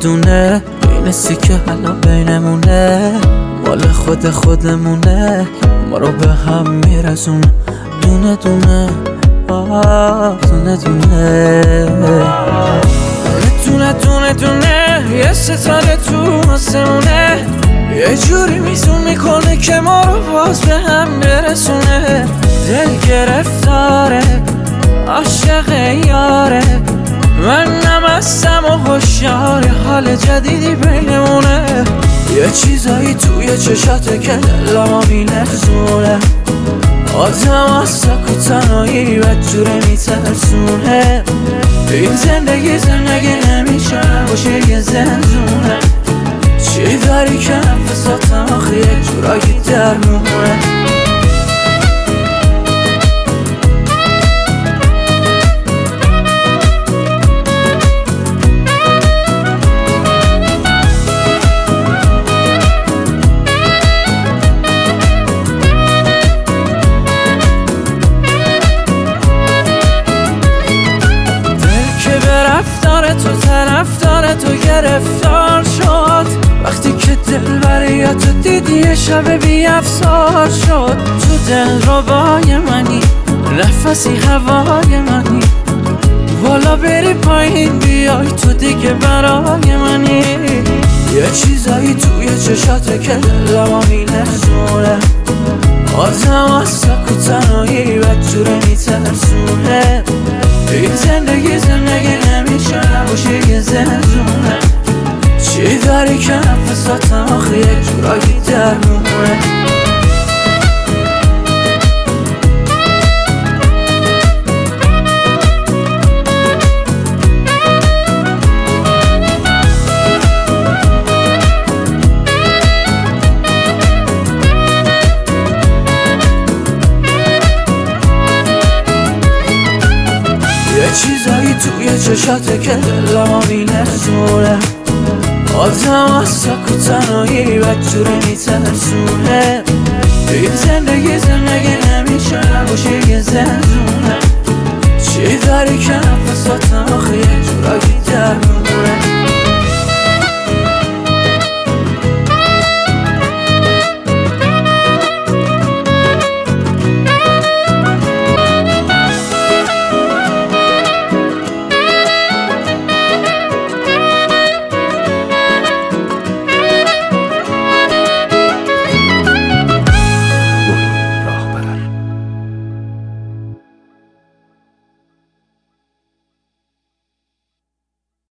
دونه این سیکه حالا بینمونه، مال خودمونه، ما رو به هم میرسونه. دونه دونه دونه دونه دونه دونه یه ستاره تو آسمونه، یه جوری میزون میکنه که ما رو باز به هم برسونه. دل گرفتاره عاشق یاره، من نمستم و هوشیار حال جدیدی بینمونه. یه چیزایی توی چشاته که دلمو میلرزونه، آدم از سک و تنهایی بدجوره میترسونه. این زندگی نمیشه باشه یه زندونه، چی داری که نفساتم آخه یک جورایی درمونه. تو طرفدار تو گرفتار شد، وقتی که دل بریاتو دیدی یه شب بی افسار شد. تو دل ربای منی، نفسی هوای منی، بالا بری پایین بیای تو دیگه برای منی. یه چیزایی توی چشاته که دلمو میلرزونه، آدم از سک و تنهایی بدجوره میترسونه. این زندگی نمیشه نباشه یه زندونه، چی داری که نفساتم آخه یک جورایی درمونه. یه چیزایی توی چشاته که دلمو میلرزونه، آدم از سک و تنهایی بدجوره میترسونه. این زندگی نمیشه نباشه یه زندونه، چی داری که نفساتم آخه